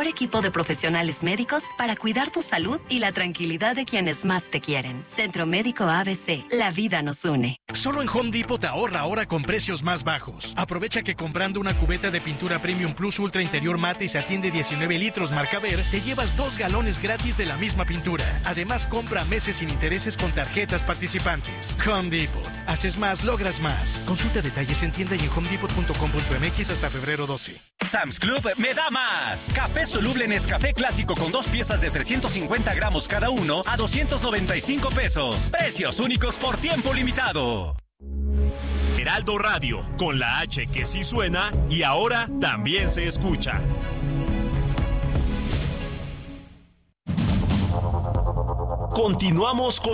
mejor equipo de profesionales médicos para cuidar tu salud y la tranquilidad de quienes más te quieren. Centro Médico ABC, la vida nos une. Solo en Home Depot te ahorra ahora con precios más bajos. Aprovecha que comprando una cubeta de pintura Premium Plus Ultra Interior Mate y se atiende 19 litros marca Ver, te llevas 2 galones gratis de la misma pintura. Además, compra meses sin intereses con tarjetas participantes. Home Depot. Haces más, logras más. Consulta detalles en tienda y en homedepot.com.mx hasta febrero 12. Sam's Club me da más. Café soluble Nescafé clásico con 2 piezas de 350 gramos cada uno a 295 pesos. Precios únicos por tiempo limitado. Heraldo Radio, con la H que sí suena y ahora también se escucha. Continuamos con